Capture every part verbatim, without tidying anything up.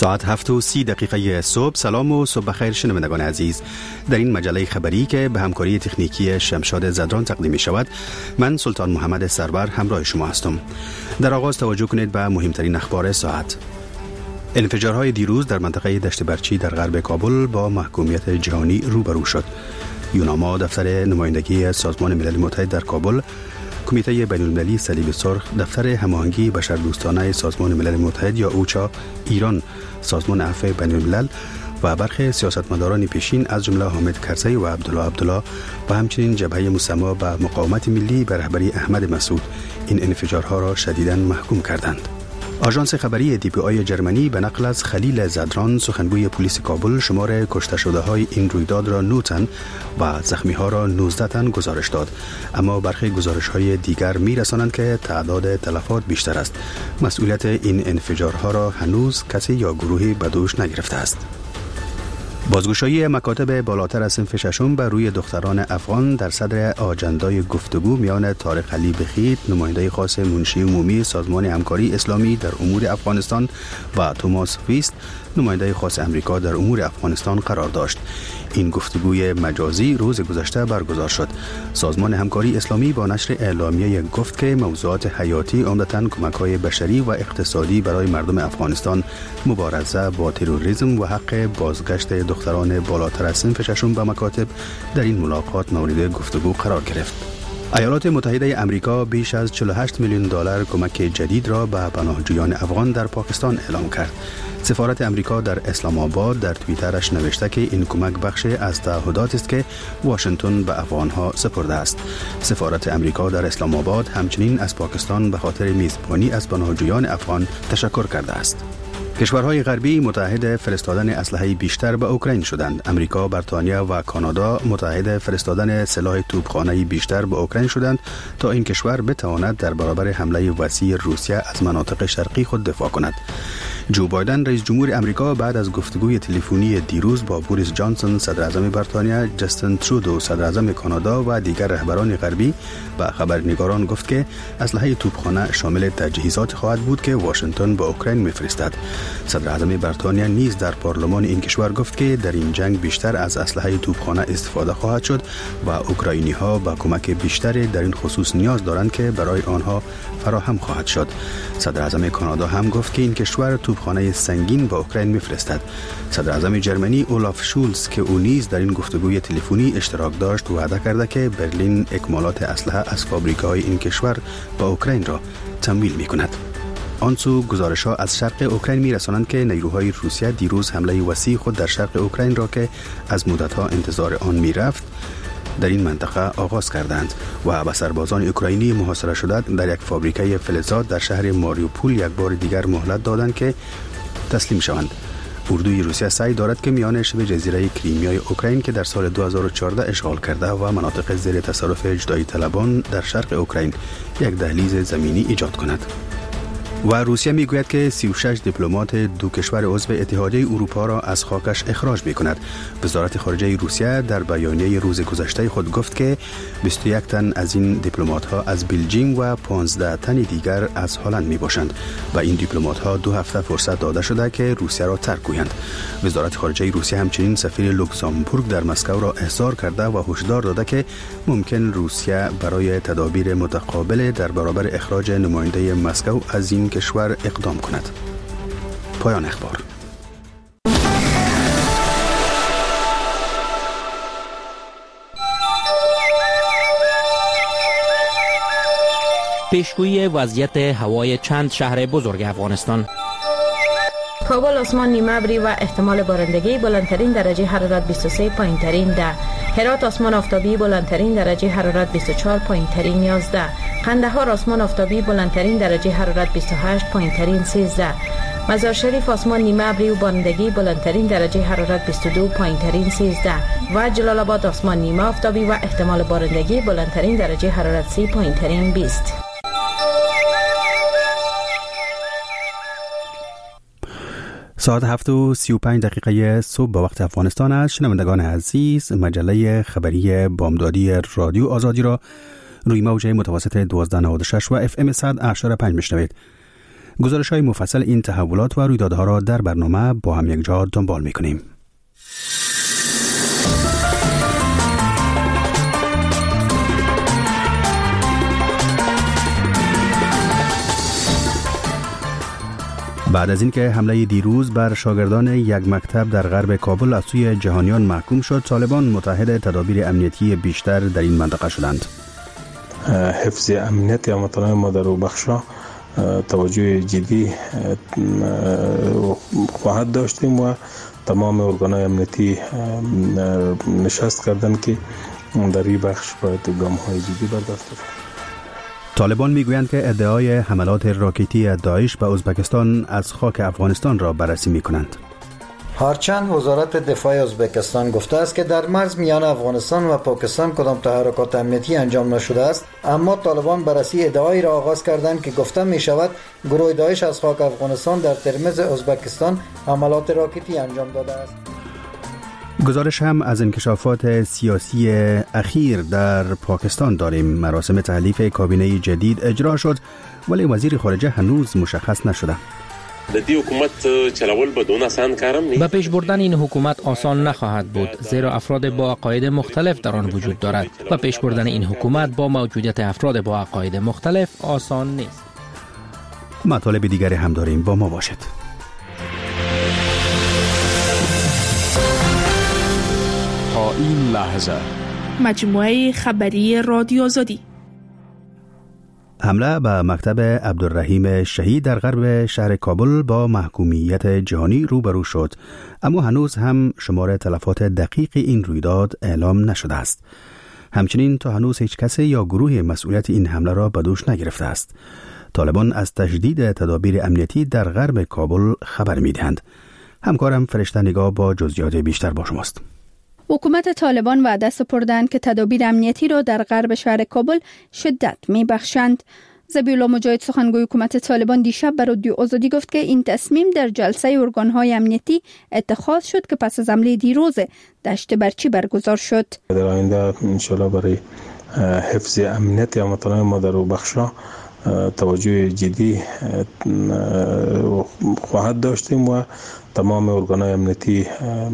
ساعت هفت و سی دقیقه صبح. سلام و صبح بخیر شنوندگان عزیز. در این مجله خبری که به همکاری تکنیکی شمشاد زدران تقدیم می شود، من سلطان محمد سرور همراه شما هستم. در آغاز توجه کنید به مهمترین اخبار ساعت. انفجارهای دیروز در منطقه دشت برچی در غرب کابل با محکومیت جهانی روبرو شد. یوناما دفتر نمایندگی سازمان ملل متحد در کابل، کمیته بین‌المللی صلیب سرخ، دفتر هماهنگی بشردوستانه سازمان ملل متحد یا اوچا، ایران، سازمان عفو بین‌الملل و برخی سیاستمداران پیشین از جمله حامد کرزی و عبدالله عبدالله و همچنین جبهه مسما به مقاومت ملی به رهبری احمد مسعود این انفجارها را شدیداً محکوم کردند. آژانس خبری دی پی آی جرمنی به نقل از خلیل زدران، سخنگوی پلیس کابل، شمار کشته شده های این رویداد را نه تن و زخمی ها را نوزده تن گزارش داد، اما برخی گزارش های دیگر می رسانند که تعداد تلفات بیشتر است. مسئولیت این انفجارها را هنوز کسی یا گروهی به دوش نگرفته است. بازگشایی مکاتب بالاتر از صنف ششم بر روی دختران افغان در صدر آجندای گفتگو میان طارق علی بخیت، نماینده خاص منشی عمومی سازمان همکاری اسلامی در امور افغانستان، و توماس ویست، نماینده خاص امریکا در امور افغانستان قرار داشت. این گفتگوی مجازی روز گذشته برگزار شد. سازمان همکاری اسلامی با نشر اعلامیه گفت که موضوعات حیاتی عمدتاً کمک‌های بشری و اقتصادی برای مردم افغانستان، مبارزه با تروریسم و حق بازگشت دختران بالاتر از صنف ششم به مکاتب در این ملاقات مورد گفتگو قرار گرفت. ایالات متحده آمریکا بیش از چهل و هشت میلیون دلار کمک جدید را به پناهجویان افغان در پاکستان اعلام کرد. سفارت امریکا در اسلام آباد در توییترش نوشته که این کمک بخش از تعهدات است که واشنگتن به افغانها سپرده است. سفارت امریکا در اسلام آباد همچنین از پاکستان به خاطر میزبانی از پناهجویان افغان تشکر کرده است. کشورهای غربی متحد فرستادن اسلحه بیشتر به اوکراین شدند. امریکا، بریتانیا و کانادا متحد فرستادن سلاح توپخانه بیشتر به اوکراین شدند تا این کشور بتواند در برابر حمله وسیع روسیه از مناطق شرقی خود دفاع کند. جو بایدن رئیس جمهور امریکا بعد از گفتگوی تلفنی دیروز با بوریس جانسون صدر اعظم بریتانیا، جاستین ترودو صدر اعظم کانادا و دیگر رهبران غربی به خبرنگاران گفت که اسلحه توپخانه شامل تجهیزات خواهد بود که واشنگتن به اوکراین می‌فرستد. صدر اعظم بریتانیا نیز در پارلمان این کشور گفت که در این جنگ بیشتر از اسلحه توپخانه استفاده خواهد شد و اوکراینی‌ها به کمک بیشتری در این خصوص نیاز دارند که برای آنها فراهم خواهد شد. صدر اعظم کانادا هم گفت که این کشور توپخانه سنگین به اوکراین می‌فرستد. صدر اعظم جرمنی اولاف شولز که او نیز در این گفتگوی تلفنی اشتراک داشت وعده کرده که برلین اکمالات اسلحه از فابریکه‌های این کشور به اوکراین را تمویل می‌کند. آنسو گزارش‌ها از شرق اوکراین می‌رسانند که نیروهای روسیه دیروز حمله وسیع خود در شرق اوکراین را که از مدت‌ها انتظار آن می‌رفت در این منطقه آغاز کردند و به سربازان اوکراینی محاصره شده در یک فابریکه فلزات در شهر ماریوپول یک بار دیگر مهلت دادند که تسلیم شوند. اردوی روسیه سعی دارد که میان شبه جزیره کریمیای اوکراین که در سال دو هزار و چهارده اشغال کرده و مناطق زیر تصرف جدایی طلبان در شرق اوکراین یک دهلیز زمینی ایجاد کند. و روسیه میگوید که سی و شش دیپلمات دو کشور عضو اتحادیه اروپا را از خاکش اخراج میکند. وزارت خارجه روسیه در بیانیه روز گذشته خود گفت که بیست و یک تن از این دیپلمات ها از بلژیم و پانزده تن دیگر از هلند می باشند و این دیپلمات ها دو هفته فرصت داده شده که روسیه را ترک کنند. وزارت خارجه روسیه همچنین سفیر لوکزامبورگ در مسکو را احضار کرده و هشدار داده که ممکن روسیه برای تدابیر متقابل در برابر اخراج نماینده مسکو از این کشور اقدام کند. پایان اخبار. پیشگویی وضعیت هوای چند شهر بزرگ افغانستان. کابل آسمان نیمه ابری و احتمال بارندگی، بلندترین درجه حرارت بیست و سه، پایینترین ده. هرات آسمان آفتابی، بلندترین درجه حرارت بیست و چهار، پایینترین یازده. قندهار آسمان آفتابی، بلندترین درجه حرارت بیست و هشت، پایینترین سیزده. مزار شریف آسمان نیمه ابری و بارندگی، بلندترین درجه حرارت بیست و دو، پایینترین سیزده. و جلال آباد آسمان نیمه آفتابی و احتمال بارندگی، بلندترین درجه حرارت سی، پایینترین بیست. ساعت هفت و سی و پنج دقیقه صبح به وقت افغانستان است. شنوندگان عزیز، مجله خبری بامدادی رادیو آزادی را روی موج متوسط دوازده نود و شش و اف ام صد و هشتاد و پنج میشنوید. گزارش‌های مفصل این تحولات و رویدادها را در برنامه با هم یک جا دنبال می‌کنیم. بعد از اینکه حمله دیروز بر شاگردان یک مکتب در غرب کابل از سوی جهانیان محکوم شد، طالبان متحد تدابیر امنیتی بیشتر در این منطقه شدند. حفظ امنیت یا مطالعه ما در بخشا توجه جدی خواهد داشتیم و تمام ارگان‌های امنیتی نشست کردن که در این بخش باید گام‌های جدی برداشته شود. طالبان میگویند که ادعای حملات راکتی داعش به ازبکستان از خاک افغانستان را بررسی میکنند. هرچند وزارت دفاع ازبکستان گفته است که در مرز میان افغانستان و پاکستان کدام تحرکات امنیتی انجام نشده است، اما طالبان بررسی ادعایی را آغاز کردند که گفته می شود گروه داعش از خاک افغانستان در ترمز ازبکستان حملات راکتی انجام داده است. گزارش هم از انکشافات سیاسی اخیر در پاکستان داریم. مراسم تحلیف کابینه جدید اجرا شد ولی وزیر خارجه هنوز مشخص نشده. به پیش بردن این حکومت آسان نخواهد بود، زیرا افراد با عقاید مختلف در آن وجود دارد و پیش بردن این حکومت با موجودیت افراد با عقاید مختلف آسان نیست. مطالب دیگری هم داریم، با ما باشد. تا این لحظه مجموعه خبری رادیو آزادی. حمله به مکتب عبدالرحیم شهید در غرب شهر کابل با محکومیت جهانی روبرو شد، اما هنوز هم شمار تلفات دقیق این رویداد اعلام نشده است. همچنین تا هنوز هیچ کسی یا گروه مسئولیت این حمله را به دوش نگرفته است. طالبان از تشدید تدابیر امنیتی در غرب کابل خبر می‌دهند. همکارم فرشته نگاه با جزئیات بیشتر با شماست. حکومت طالبان وعده سپردند که تدابیر امنیتی را در غرب شهر کابل شدت می‌بخشند. ذبیح الله مجاهد سخنگوی حکومت طالبان دیشب به رادیو آزادی گفت که این تصمیم در جلسه ارگان‌های امنیتی اتخاذ شد که پس از حمله دیروز دشت برچی برگزار شد. در آینده انشالله برای حفظ امنیت یا مطالعه ما در بخشا توجه جدی خواهد داشتیم و تمام ارگان‌های امنیتی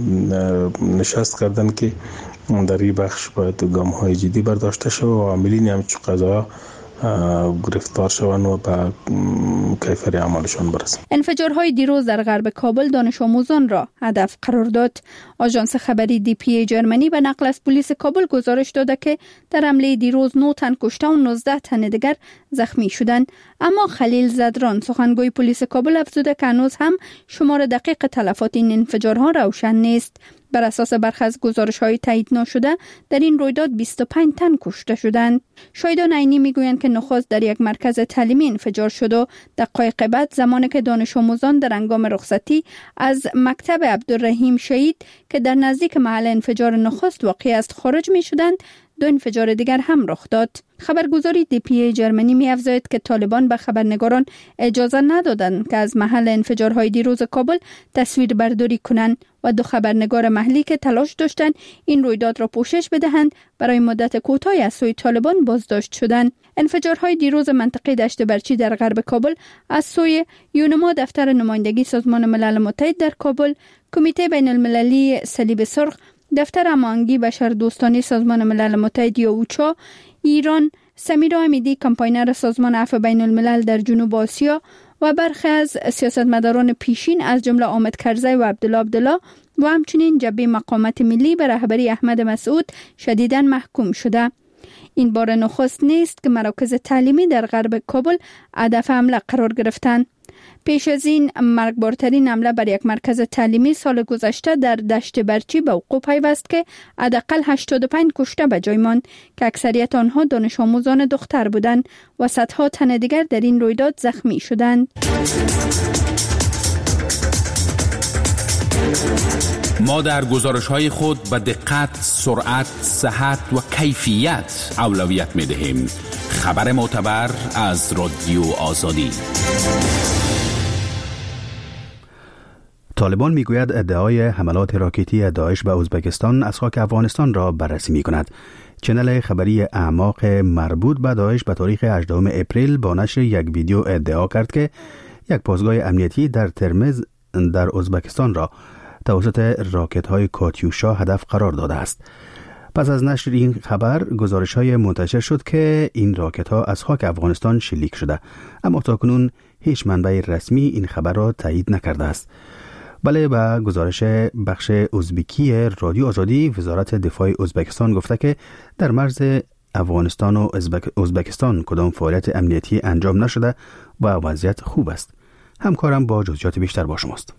نشست کردن که در این بخش باید گام‌های جدی برداشته شود و عاملین همچون قضایا گرفتار شوند و به کیفر اعمالشان برسند. انفجارهای دیروز در غرب کابل دانش آموزان را هدف قرار داد. آژانس خبری دی پی ای جرمنی به نقل از پلیس کابل گزارش داده که در حمله دیروز نه تن کشته و نوزده تن دیگر زخمی شدند، اما خلیل زدران سخنگوی پلیس کابل افزوده که هنوز هم شمار دقیق تلفات این انفجارها روشن نیست. بر اساس برخی از گزارش‌های تایید نشده در این رویداد بیست و پنج تن کشته شدند. شاهدان عینی میگویند که نخست در یک مرکز تعلیمی انفجار شد و دقایق بعد زمانی که دانش آموزان در هنگام رخصتی از مکتب عبدالرحیم شهید که در نزدیک محل انفجار نخست واقع است خارج می‌شدند، دو انفجار دیگر هم رخ داد. خبرگزاری دی پی ای جرمنی می افزاید که طالبان به خبرنگاران اجازه ندادند که از محل انفجارهای دیروز کابل تصویر برداری کنند و دو خبرنگار محلی که تلاش داشتند این رویداد را پوشش بدهند برای مدت کوتاهی از سوی طالبان بازداشت شدند. انفجارهای دیروز منطقه دشت برچی در غرب کابل از سوی یونما دفتر نمایندگی سازمان ملل متحد در کابل، کمیته بین المللی صلیب سرخ، دفتر هماهنگی بشردوستانه سازمان ملل متحد یا اوچا، ایران، سمیرا امیدی کمپاینر سازمان عفو بین الملل در جنوب آسیا و برخی از سیاستمداران پیشین از جمله حامد کرزی و عبدالله عبدالله و همچنین جبهه مقاومت ملی به رهبری احمد مسعود شدیداً محکوم شده. این بار نخست نیست که مراکز تعلیمی در غرب کابل هدف حمله قرار گرفتند. پیش از این مرگبارترین حمله بر یک مرکز تعلیمی سال گذشته در دشت برچی به وقوع پیوست که حداقل هشتاد و پنج کشته به جای ماند که اکثریت آنها دانش آموزان دختر بودند و صدها تن دیگر در این رویداد زخمی شدند. ما در گزارش‌های خود به دقت، سرعت، صحت و کیفیت اولویت می‌دهیم. خبر معتبر از رادیو آزادی. طالبان میگوید ادعای حملات راکتی داعش به ازبکستان از خاک افغانستان را بررسی می‌کند. چنل خبری اعماق مربوط به داعش به تاریخ هجدهم اپریل با نشر یک ویدیو ادعا کرد که یک پاسگاه امنیتی در ترمز در ازبکستان را توسط راکت‌های کاتیوشا هدف قرار داده است. پس از نشر این خبر گزارش‌های منتشر شد که این راکت‌ها از خاک افغانستان شلیک شده، اما تاکنون هیچ منبع رسمی این خبر را تایید نکرده است. بله، به گزارش بخش ازبکی رادیو آزادی، وزارت دفاع ازبکستان گفته که در مرز افغانستان و ازبکستان کدام فعالیت امنیتی انجام نشده و وضعیت خوب است. همکارم با جزئیات بیشتر با شماست.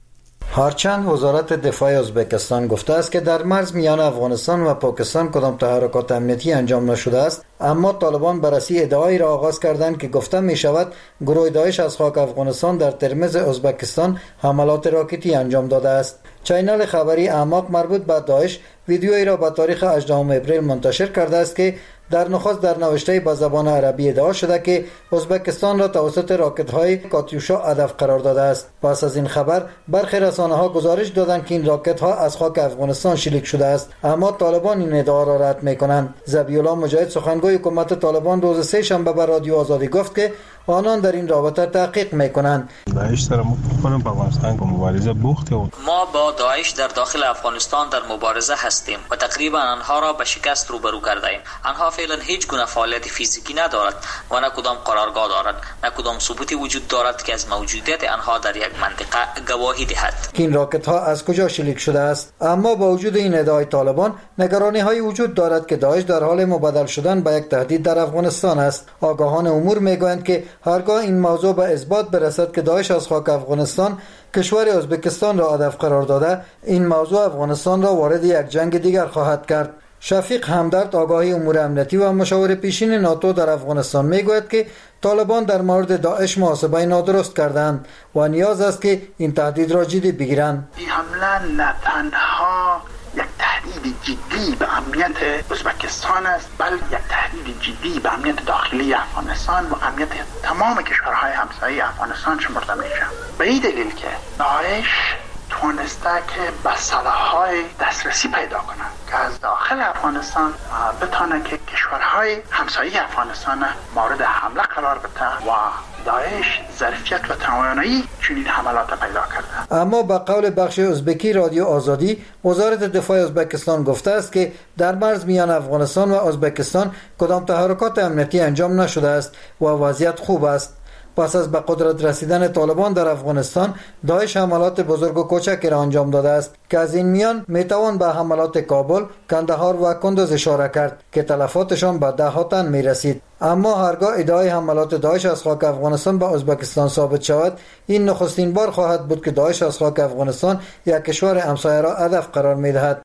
هرچند وزارت دفاع ازبکستان گفته است که در مرز میان افغانستان و پاکستان کدام تحرکات امنیتی انجام نشده است، اما طالبان بررسی ادعایی را آغاز کردند که گفته می شود گروه داعش از خاک افغانستان در ترمز ازبکستان حملات راکتی انجام داده است. چینل خبری اعماق مربوط به داعش ویدیویی را به تاریخ هجدهم اپریل منتشر کرده است که در نخست در نوشته به زبان عربی ادعا شده که ازبکستان را توسط راکت‌های کاتیوشا هدف قرار داده است. پس از این خبر برخی رسانه‌ها گزارش دادند که این راکت‌ها از خاک افغانستان شلیک شده است، اما طالبان این ادعا را رد می‌کنند. ذبیح الله مجاهد سخنگوی حکومت طالبان روز سه شنبه به رادیو آزادی گفت که آنان در این رابطه تحقیق می‌کنند. داعش در مقابل افغانستان با مبارزه بوخته و ما با داعش در داخل افغانستان در مبارزه هستیم و تقریبا آنها را به شکست روبرو کردیم. آنها فعلا هیچ گونه فعالیت فیزیکی ندارد و نه کدام قرارگاه دارد، نه کدام ثبوتی وجود دارد که از موجودیت آنها در یک منطقه گواهی دهد. این راکت ها از کجا شلیک شده است؟ اما با وجود این ادعای طالبان، نگرانی های وجود دارد که داعش در حال مبادل شدن به یک تهدید در افغانستان است. آگاهان امور میگویند که هرگاه این موضوع به اثبات برسد که داعش از خاک افغانستان کشور ازبکستان را هدف قرار داده، این موضوع افغانستان را وارد یک جنگ دیگر خواهد کرد. شفیق همدرد، آگاهی امور امنیتی و مشاور پیشین ناتو در افغانستان میگوید که طالبان در مورد داعش محاسبه نادرست کردند و نیاز است که این تهدید را جدی بگیرند. این حمله نه تنها یک تهدید جدی به امنیت ازبکستان است، بلکه یک تهدید جدی به امنیت داخلی افغانستان و امنیت تمام کشورهای همسایه افغانستان شمرده میشه. به این دلیل که داعش تونسته که به سلاح‌های دسترسی پیدا کنند که از داخل افغانستان بتونه که کشورهای همسایه افغانستان مورد حمله قرار بده و داعش ظرفیت و توانایی چنین حملات پیدا کرده. اما به قول بخش ازبکی رادیو آزادی، وزارت دفاع ازبکستان گفته است که در مرز میان افغانستان و ازبکستان کدام تحرکات امنیتی انجام نشده است و وضعیت خوب است. پس از به قدرت رسیدن طالبان در افغانستان، داعش حملات بزرگ و کوچکی را انجام داده است که از این میان میتوان به حملات کابل، کندهار و کندوز اشاره کرد که تلفاتشان به ده ها تن میرسید. اما هرگاه ادعای حملات داعش از خاک افغانستان به ازبکستان ثابت شود، این نخستین بار خواهد بود که داعش از خاک افغانستان یک کشور همسایه را هدف قرار میدهد.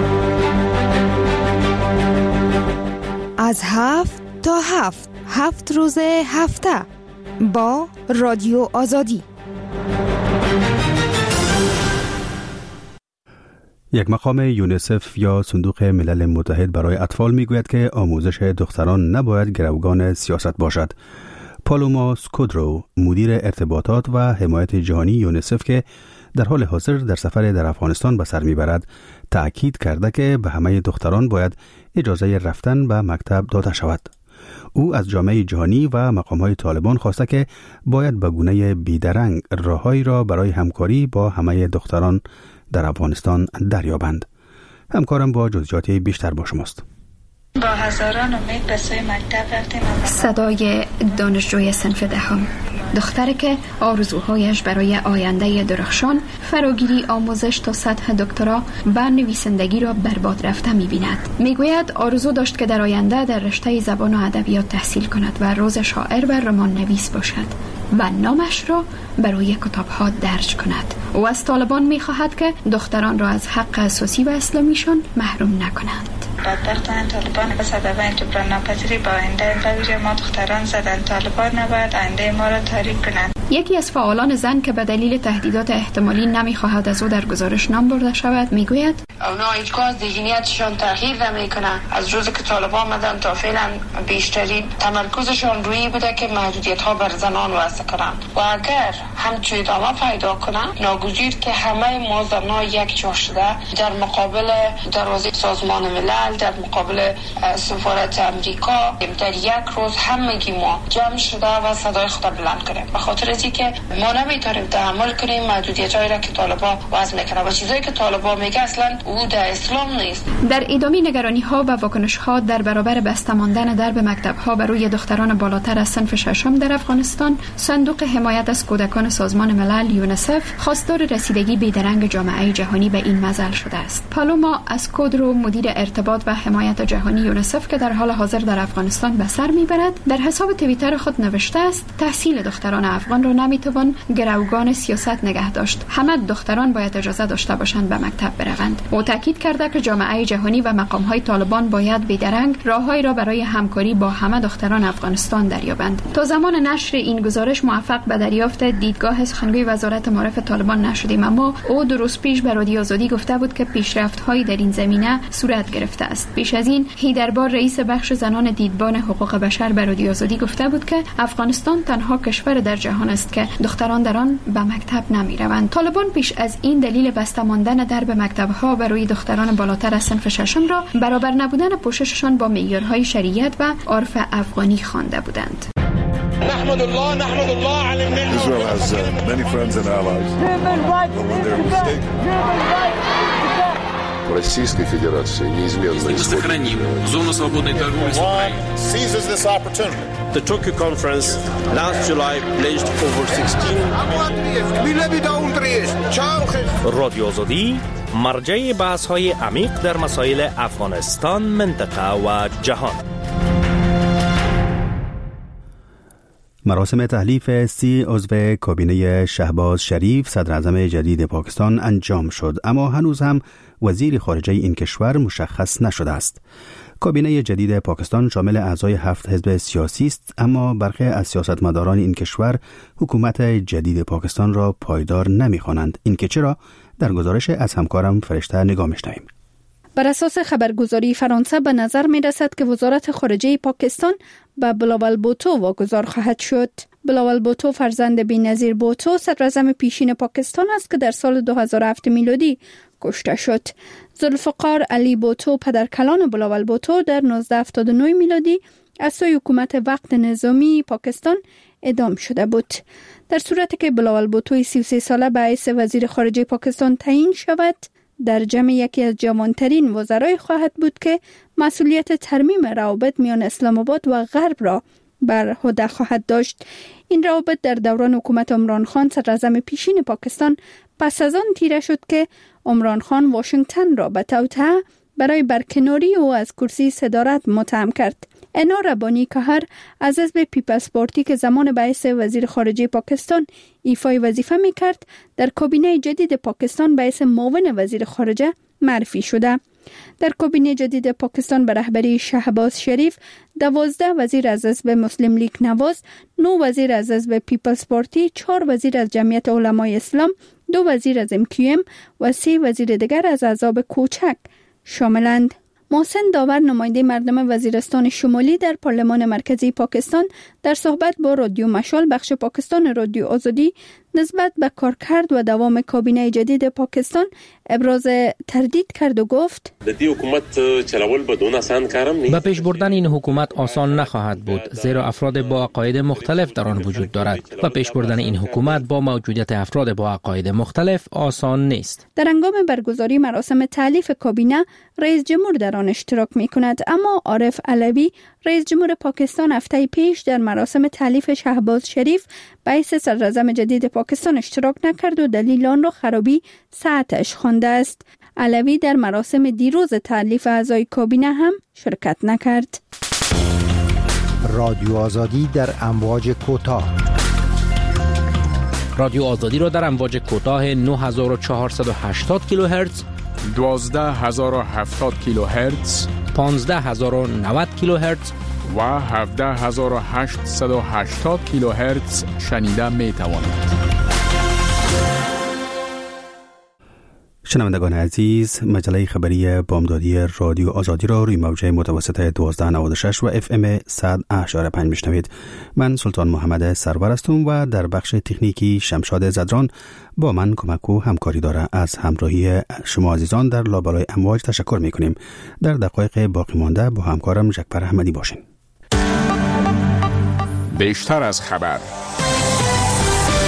از هفت تا هفت هفت روز هفته با رادیو آزادی. یک مقام یونیسف یا صندوق ملل متحد برای اطفال میگوید که آموزش دختران نباید گروگان سیاست باشد. پالوما سکودرو، مدیر ارتباطات و حمایت جهانی یونیسف که در حال حاضر در سفر در افغانستان به سر میبرد، تأکید کرده که به همه دختران باید اجازه رفتن به مکتب داده شود. او از جامعه جهانی و مقام‌های طالبان خواسته که باید به گونه بیدرنگ راههایی را برای همکاری با همه دختران در افغانستان دریابند. همکارم با جزئیات بیشتر با شماست. با هزاران امید به سوی مکتب رفتیم. صدای دانشجوی صنف دهم، دختری که آرزوهایش برای آینده درخشان، فراگیری آموزش تا سطح دکترا و نویسندگی را برباد رفته می‌بیند. میگوید آرزو داشت که در آینده در رشته زبان و ادبیات تحصیل کند و روز شاعر و رمان نویس باشد و نامش را برای کتاب‌ها درج کند. او از طالبان می‌خواهد که دختران را از حق اساسی و اسلامیشان محروم نکنند. بدبختان طالبان به سبب این جبران ناپذیری با آینده بویژه ما دختران زدن. طالبان نباید آینده ما را تاریک کنند. یکی از فعالان زن که به دلیل تهدیدات احتمالی نمیخواهد از او در گزارش نام برده شود میگوید اونا هیچگاه از ذهنیتشان تغییر نمیکنن. از روزی که طالبان آمدن تا فعلا بیشترین تمرکزشان روی بوده که محدودیت ها بر زنان وضع کنند و اگر همچنین ادامه پیدا کنند ناگزیر که همه ما زنان یک جا شده در مقابل دروازه سازمان ملل، در مقابل سفارت امریکا در یک روز همگی ما جمع شده و صدای خود بلند کنیم. به خاطر چی که ما نمیتونیم تحمل کنیم محدودیت‌هایی را که طالبان وضع میکنه و چیزایی که طالبان میگه اصلا او در اسلام نیست. در ادامه نگرانی‌ها و واکنش‌ها در برابر بسته ماندن درب مکتب‌ها برای دختران بالاتر از صنف ششم در افغانستان، صندوق حمایت از کودکان سازمان ملل یونسف خواستار رسیدگی بیدرنگ جامعه جهانی به این مزل شده است. پالوما اسکودرو، مدیر ارتباط و حمایت جهانی یونسف که در حال حاضر در افغانستان به سر میبرد، در حساب توییتر خود نوشته است تحصیل دختران افغان را نمیتوان گروگان سیاست نگه داشت. همه دختران باید اجازه داشته باشند به مکتب بروند. او تاکید کرده که جامعه جهانی و مقام‌های طالبان باید بیدرنگ راههایی را برای همکاری با همه دختران افغانستان دریابند. تا زمان نشر این گزارش موفق به دریافت دیدگاه سخنگوی وزارت معارف طالبان نشدیم، اما او دو روز پیش به رادیو آزادی گفته بود که پیشرفت‌هایی در این زمینه صورت گرفته است. پیش از این هیدربار رئیس بخش زنان دیدبان حقوق بشر به رادیو آزادی گفته بود که افغانستان تنها کشور در جهان است که دختران در آن به مکتب نمی‌روند. طالبان پیش از این دلیل بسته ماندن درب مکتب‌ها برای دختران بالاتر از صنف ششم را برابر نبودن پوشششان با معیارهای شریعت و عرف افغانی خوانده بودند. نحمد الله نحمد الله على النعمة. Israel has uh, many friends and allies. When they're mistaken. Российской Федерации неизменно мы сохраним зону свободной торговли с Украиной. Seizes this opportunity. The Tokyo conference last July pledged over sixteen. رادیو آزادی مرجع بحث‌های عمیق در مسائل افغانستان، منطقه و جهان. مراسم تحلیف سی عضو کابینه شهباز شریف صدر اعظم جدید پاکستان انجام شد، اما هنوز هم وزیر خارجه این کشور مشخص نشده است. کابینه جدید پاکستان شامل اعضای هفت حزب سیاسی است، اما برخی از سیاستمداران این کشور حکومت جدید پاکستان را پایدار نمی‌خوانند. این که چرا؟ در گزارش از همکارم فرشته نگاه می‌شنویم. بر اساس خبرگزاری فرانسه به نظر می رسد که وزارت خارجه پاکستان به بلاول بوتو واگذار خواهد شد. بلاول بوتو فرزند بی‌نظیر بوتو صدر اعظم پیشین پاکستان است که در سال دو هزار و هفت میلادی کشته شد. ذوالفقار علی بوتو پدرکلان بلاول بوتو در نوزده هفتاد و نه میلادی از سوی حکومت وقت نظامی پاکستان اعدام شده بود. در صورتی که بلاول بوتو سی و سه ساله به حیث وزیر خارجه پاکستان تعیین شود، در جمع یکی از جوانترین وزرای خواهد بود که مسئولیت ترمیم روابط میان اسلام آباد و غرب را بر عهده خواهد داشت. این روابط در دوران حکومت عمران خان صدر اعظم پیشین پاکستان پس از آن تیره شد که عمران خان واشنگتن را به توطئه برای برکناری او از کرسی صدارت متهم کرد. انا ربانی کهر از حزب پیپلز پارتی که زمان به حیث وزیر خارجه پاکستان ایفای وظیفه می‌کرد، در کابینه جدید پاکستان به حیث معاون وزیر خارجه معرفی شده. در کابینه جدید پاکستان به رهبری شهباز شریف دوازده وزیر از حزب مسلم لیگ نواز، نه وزیر از حزب پیپلز پارتی، چهار وزیر از جمعیت علمای اسلام، دو وزیر از ام کیو ام و سه وزیر دیگر از احزاب کوچک شاملند. محسن داور نماینده مردم وزیرستان شمالی در پارلمان مرکزی پاکستان در صحبت با رادیو مشال بخش پاکستان رادیو آزادی نسبت به کارکرد و دوام کابینه جدید پاکستان ابراز تردید کرد و گفت به پیش بردن این حکومت آسان نخواهد بود، زیرا افراد با عقاید مختلف در آن وجود دارد و پیش بردن این حکومت با موجودیت افراد با عقاید مختلف آسان نیست. در هنگام برگزاری مراسم تألیف کابینه رئیس جمهور در آن اشتراک می کند، اما عارف علوی رئیس جمهور پاکستان هفته پیش در مراسم تألیف شهباز شریف به حیث صدر اعظم جدید پاکستان اشتراک نکرد و دلیل آن را خرابی ساعتش خوانده است. علوی در مراسم دیروز تألیف اعضای کابینه هم شرکت نکرد. رادیو آزادی در امواج کوتاه. رادیو آزادی را در امواج کوتاه نه هزار و چهارصد و هشتاد کیلوهرتز، دوازده هزار و هفتاد کیلوهرتز، پانزده هزار و نود کیلوهرتز و هفده هزار و هشتصد و هشتاد کیلوهرتز شنیده می توانید. شنوندگان عزیز، مجله خبری بامدادی رادیو آزادی را روی موجه متوسط دوازده نود و شش و اف ام صد و اشاره پنج میشنوید. من سلطان محمد سرور هستم و در بخش تکنیکی شمشاد زدران با من کمک و همکاری داره. از همراهی شما عزیزان در لابلای امواج تشکر میکنیم. در دقایق باقی مانده با همکارم جعفر احمدی باشین. بیشتر از خبر.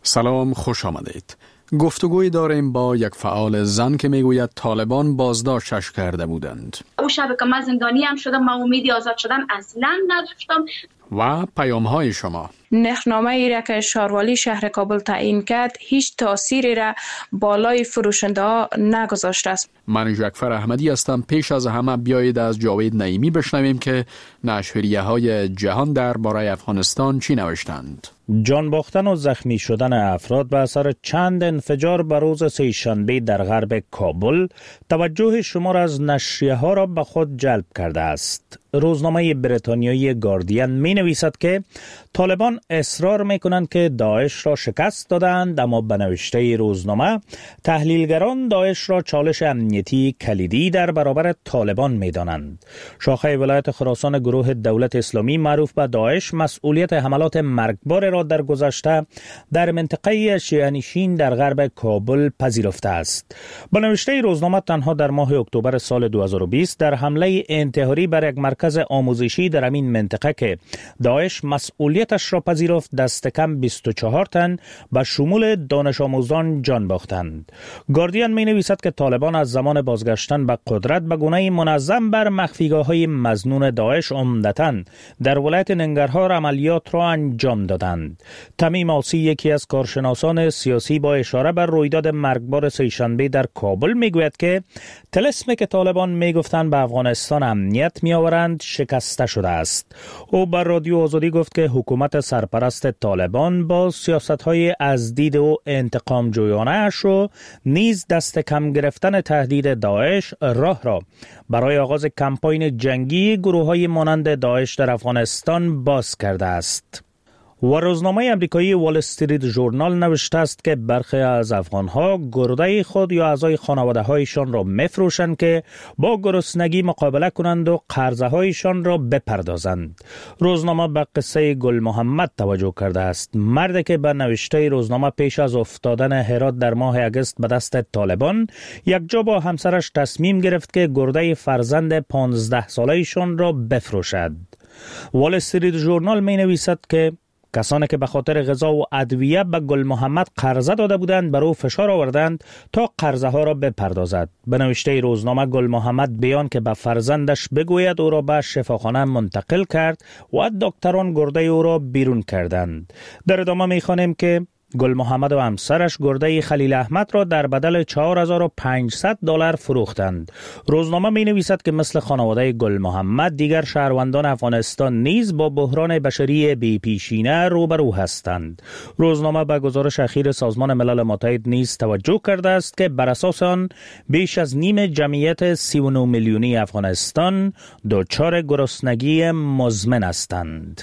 سلام، خوش آمدید. گفتگوی داریم با یک فعال زن که میگوید طالبان بازداشتش کرده بودند. او شب که من زندانی هم شدم، من امیدی آزاد شدن اصلا نداشتم. و پیام های شما: نرخنامه ای را که شاروالی شهر کابل تعیین کرد هیچ تأثیری را بالای فروشنده ها نگذاشته است. من جعفر احمدی هستم. پیش از همه بیایید از جاوید نعیمی بشنویم که نشریه های جهان درباره افغانستان چی نوشتند. جان باختن و زخمی شدن افراد به اثر چند انفجار به روز سه‌شنبه در غرب کابل توجه شمار از نشریه ها را به خود جلب کرده است. روزنامه بریتانیایی گاردین می نویسد که طالبان اصرار می کنند که داعش را شکست دادند، اما به نوشته روزنامه تحلیلگران داعش را چالش امنیتی کلیدی در برابر طالبان می دانند. شاخه ولایت خراسان گروه دولت اسلامی معروف به داعش مسئولیت حملات مرگبار را در گذشته در منطقه شیعه‌نشین در غرب کابل پذیرفته است. به نوشته روزنامه تنها در ماه اکتبر سال دو هزار و بیست در حمله انتحاری بر یک مرکز آموزشی در همین منطقه که داعش مسئولیتش را پذیرفت دست کم بیست و چهار تن به شمول دانش آموزان جان باختند. گاردین می نویسد که طالبان از زمان بازگشتن به قدرت به گونه‌ای منظم بر مخفیگاه‌های مظنون داعش عمدتاً در ولایت ننگرهار عملیات را انجام دادند. تمیم آسی، یکی از کارشناسان سیاسی، با اشاره بر رویداد مرگبار سه‌شنبه در کابل میگوید که طلسمی که طالبان میگفتند به افغانستان امنیت میآورند شکسته شده است. او بر رادیو آزادی گفت که حکومت سرپرست طالبان با سیاست‌های ازدید و انتقام جویانه اش و نیز دست کم گرفتن تهدید داعش راه را برای آغاز کمپاین جنگی گروه‌های مانند داعش در افغانستان باز کرده است. و روزنامه امریکایی وال استریت ژورنال نوشته است که برخی از افغانها گرده خود یا اعضای خانواده هایشان را میفروشند که با گرسنگی مقابله کنند و قرضه هایشان را بپردازند. روزنامه به قصه گل محمد توجه کرده است. مردی که به نوشته روزنامه پیش از افتادن هرات در ماه اگست به دست طالبان یک جا با همسرش تصمیم گرفت که گرده فرزند پانزده ساله‌شان را بفروشد. وال استریت ژورنال می نویسد که کسانی که به خاطر غذا و ادویه به گل محمد قرضه داده بودند بر او فشار آوردند تا قرضه ها را بپردازد. به نوشته روزنامه گل محمد بیان که به فرزندش بگوید او را به شفاخانه منتقل کرد و دکتران گرده او را بیرون کردند. در ادامه می‌خوانیم که گل محمد و همسرش گرده خلیل احمد را در بدل چهار هزار و پانصد دلار فروختند. روزنامه می نویسد که مثل خانواده گل محمد دیگر شهروندان افغانستان نیز با بحران بشری بی پیشینه روبرو هستند. روزنامه به گزارش اخیر سازمان ملل متحد نیز توجه کرده است که بر اساس آن بیش از نیم جمعیت سی و نه میلیونی افغانستان دچار گرسنگی مزمن هستند.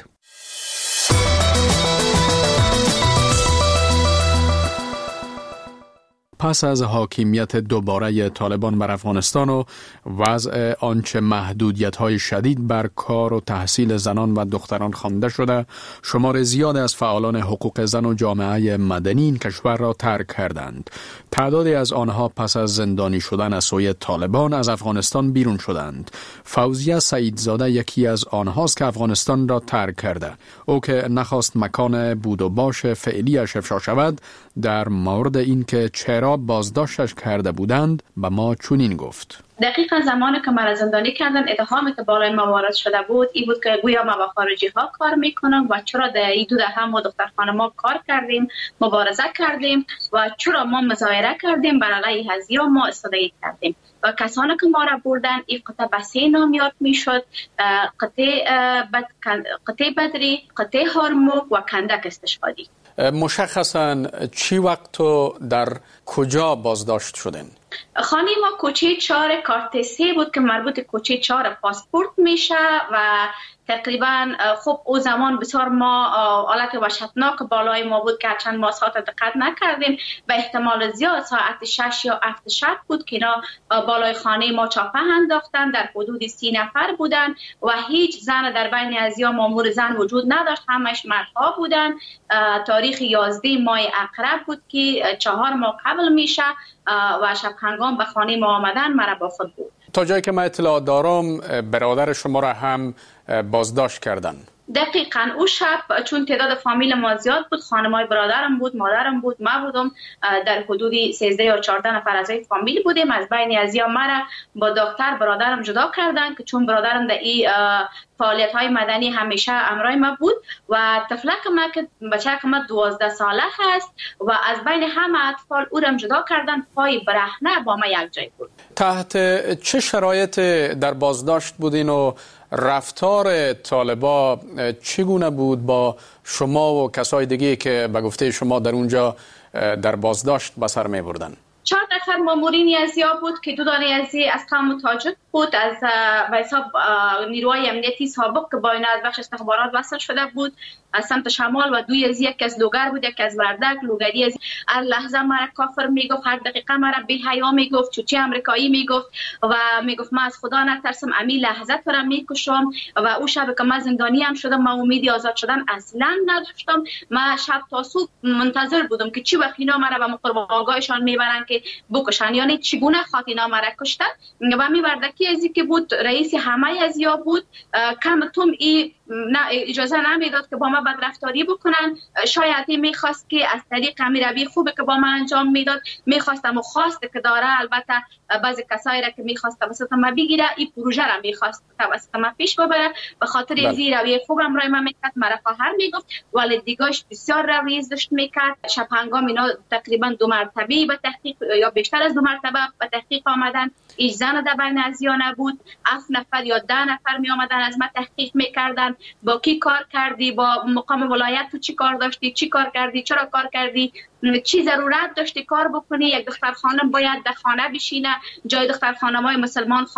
پس از حاکمیت دوباره طالبان بر افغانستان و وضع آنچه محدودیت‌های شدید بر کار و تحصیل زنان و دختران خوانده شده، شمار زیاد از فعالان حقوق زن و جامعه مدنی این کشور را ترک کردند. تعدادی از آنها پس از زندانی شدن از سوی طالبان از افغانستان بیرون شدند. فوزیه سعیدزاده یکی از آنهاست که افغانستان را ترک کرده. او که نخواست مکان بود و باش فعلیش افشا شود، در مورد این که چرا بازداشتش کرده بودند به ما چنین گفت: دقیقا زمانی که مرا زندانی کردن، اتهامی که بالای ما وارد شده بود این بود که گویا ما با خارجی ها کار میکنم و چرا در این دو دهه ما دختر خانما کار کردیم، مبارزه کردیم و چرا ما مظاهره کردیم، بر علیه هزیرا ما استدعا کردیم و کسانی که ما را بردن این قطعه به سه نام یاد میشد: قطعه بد... قطعه بدری، قطعه هرموک و کندک استشهادی. مشخصاً چی وقت تو در کجا بازداشت شدین؟ خانه ما کوچه چهار کارت سه بود که مربوط کوچه چهار پاسپورت میشه و تقریبا خب او زمان بسیار ما حالت وحشتناک بالای ما بود که چند ما ساعت دقت نکردیم و احتمال زیاد ساعت شش یا هفت شب بود که اینا بالای خانه ما چاپه انداختن. در حدود سی نفر بودن و هیچ زن در بین از یا مامور زن وجود نداشت، همش مردها بودن. تاریخ یازده ماه اقرب بود که چهار ماه قبل میشه و شب هنگام به خانه ما آمدن مرا با خود بود. تا جایی که من اطلاع دارم برادر شما را هم بازداشت کردن. دقیقاً او شب چون تعداد فامیل ما زیاد بود، خانمای برادرم بود، مادرم بود، ما بودم، در حدود سیزده یا چهارده نفر از فامیل بودیم. از بین ازیا مرا با دکتر برادرم جدا کردن که چون برادرم در این فعالیت های مدنی همیشه همراه ما بود و طفلک ما که بچه که ما دوازده ساله هست و از بین همه اطفال او را جدا کردن، پای برهنه با ما یک جای بود. تحت چه شرایط در بازداشت بودین و رفتار طالبا چگونه بود با شما و کسای دیگه که به گفته شما در اونجا در بازداشت به سر می بردن؟ چهار نفر مامورین ازیا بود که دو دانه ازی از قوم تاجک بود، از به حساب نیروهای امنیتی سابق که با اینا از بخش استخبارات وصل شده بود از سمت شمال و دوی از یک از لوگر بود، یک از وردک. لوگری از هر لحظه مرا کافر میگفت، هر دقیقه مرا بی حیا میگفت، چوچی امریکایی میگفت و میگفت ما از خدا نترسم، امی لحظه تو را میکشم. و او شب که من زندانی هم شدم، ما امیدی آزاد شدن اصلا نداشتم. ما شب تا صبح منتظر بودم که چی وقت اینا مرا به قربانگاهشان میبرن که بکشن، یعنی چگونه خاطینا مرا کشتن. و می وردکی ازی که بود رئیس همه ازیا بود، کم توم ای نه اجازه نمیداد که با ما بدرفتاری بکنن. شاید این میخواست که از طریق امیربی خوبه که با ما انجام میداد، میخواستم و خواست که داره. البته بعضی کسایی را که میخواست توسط ما بگیره، این پروژه را میخواست توسط ما پیش ببره. به خاطر این روی خوبم رای ما میکرد، مرا خواهر میگفت، والدیگاش بسیار رویز داشت میکرد. شب هنگام اینا تقریبا دو مرتبه به تحقیق یا بیشتر از دو مرتبه به تحقیق آمدن. هیچ زن در بین ازیا نبود. هفت نفر یا ده نفر می آمدن از ما تحقیق میکردن، با کی کار کردی، با مقام ولایت تو چی کار داشتی، چی کار کردی، چرا کار کردی، چی ضرورت داشتی کار بکنی. یک دختر خانم باید در خانه بشینه، جای دختر خانمای مسلمان